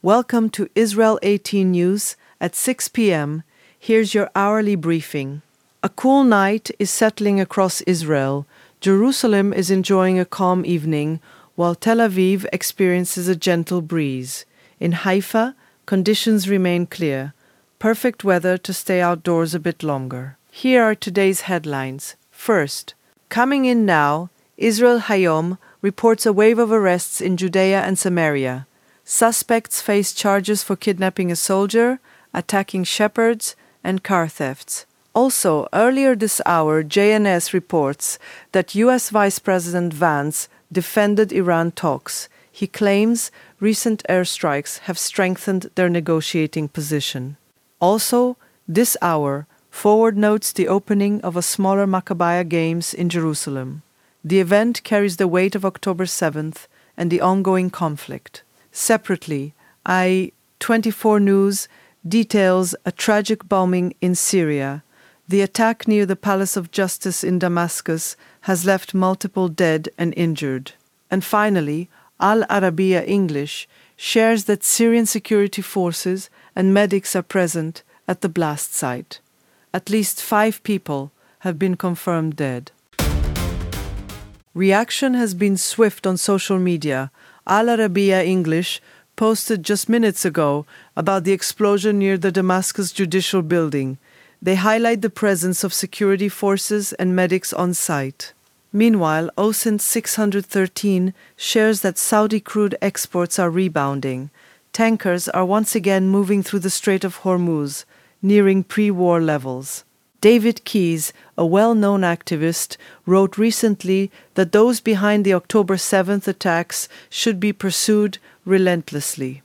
Welcome to Israel 18 News at 6 p.m. Here's your hourly briefing. A cool night is settling across Israel. Jerusalem is enjoying a calm evening, while Tel Aviv experiences a gentle breeze. In Haifa, conditions remain clear. Perfect weather to stay outdoors a bit longer. Here are today's headlines. First, coming in now, Israel Hayom reports a wave of arrests in Judea and Samaria. Suspects face charges for kidnapping a soldier, attacking shepherds, and car thefts. Also, earlier this hour, JNS reports that U.S. Vice President Vance defended Iran talks. He claims recent airstrikes have strengthened their negotiating position. Also, this hour, Forward notes the opening of a smaller Maccabiah Games in Jerusalem. The event carries the weight of October 7th and the ongoing conflict. Separately, I-24 News details a tragic bombing in Syria. The attack near the Palace of Justice in Damascus has left multiple dead and injured. And finally, Al Arabiya English shares that Syrian security forces and medics are present at the blast site. At least 5 people have been confirmed dead. Reaction has been swift on social media. Al Arabiya English posted just minutes ago about the explosion near the Damascus Judicial Building. They highlight the presence of security forces and medics on site. Meanwhile, OSINT 613 shares that Saudi crude exports are rebounding. Tankers are once again moving through the Strait of Hormuz, nearing pre-war levels. David Keyes, a well-known activist, wrote recently that those behind the October 7th attacks should be pursued relentlessly.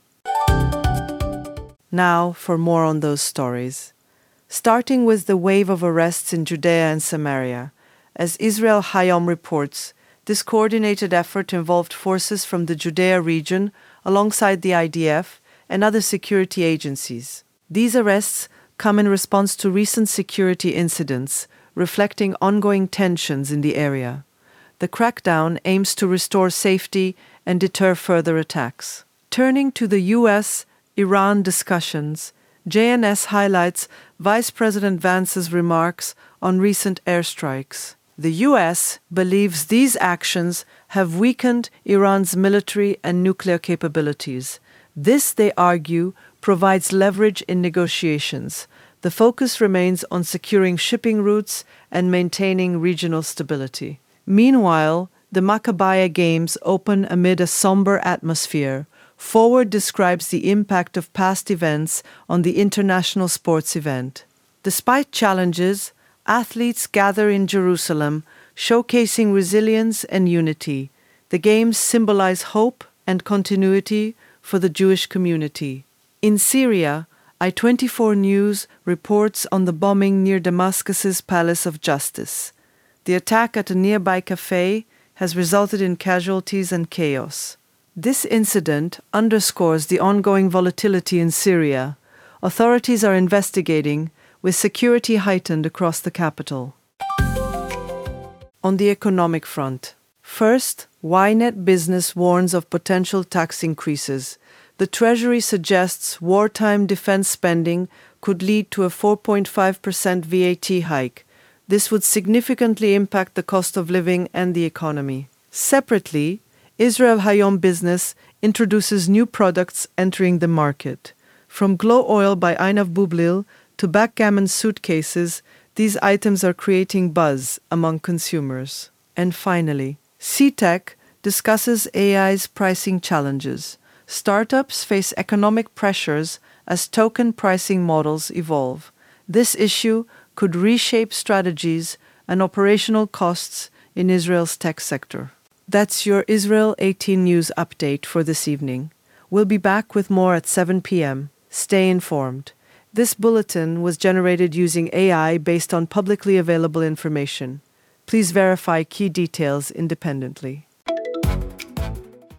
Now for more on those stories. Starting with the wave of arrests in Judea and Samaria. As Israel Hayom reports, this coordinated effort involved forces from the Judea region alongside the IDF and other security agencies. These arrests come in response to recent security incidents, reflecting ongoing tensions in the area. The crackdown aims to restore safety and deter further attacks. Turning to the U.S.-Iran discussions, JNS highlights Vice President Vance's remarks on recent airstrikes. The U.S. believes these actions have weakened Iran's military and nuclear capabilities. This, they argue, provides leverage in negotiations. The focus remains on securing shipping routes and maintaining regional stability. Meanwhile, the Maccabiah Games open amid a somber atmosphere. Forward describes the impact of past events on the international sports event. Despite challenges, athletes gather in Jerusalem, showcasing resilience and unity. The Games symbolize hope and continuity for the Jewish community. In Syria, I-24 News reports on the bombing near Damascus's Palace of Justice. The attack at a nearby cafe has resulted in casualties and chaos. This incident underscores the ongoing volatility in Syria. Authorities are investigating, with security heightened across the capital. On the economic front, first, Ynet Business warns of potential tax increases. The Treasury suggests wartime defense spending could lead to a 4.5% VAT hike. This would significantly impact the cost of living and the economy. Separately, Israel Hayom Business introduces new products entering the market. From Glow Oil by Einav Bublil to backgammon suitcases, these items are creating buzz among consumers. And finally, CTech discusses AI's pricing challenges. Startups face economic pressures as token pricing models evolve. This issue could reshape strategies and operational costs in Israel's tech sector. That's your Israel 18 News update for this evening. We'll be back with more at 7 p.m. Stay informed. This bulletin was generated using AI based on publicly available information. Please verify key details independently.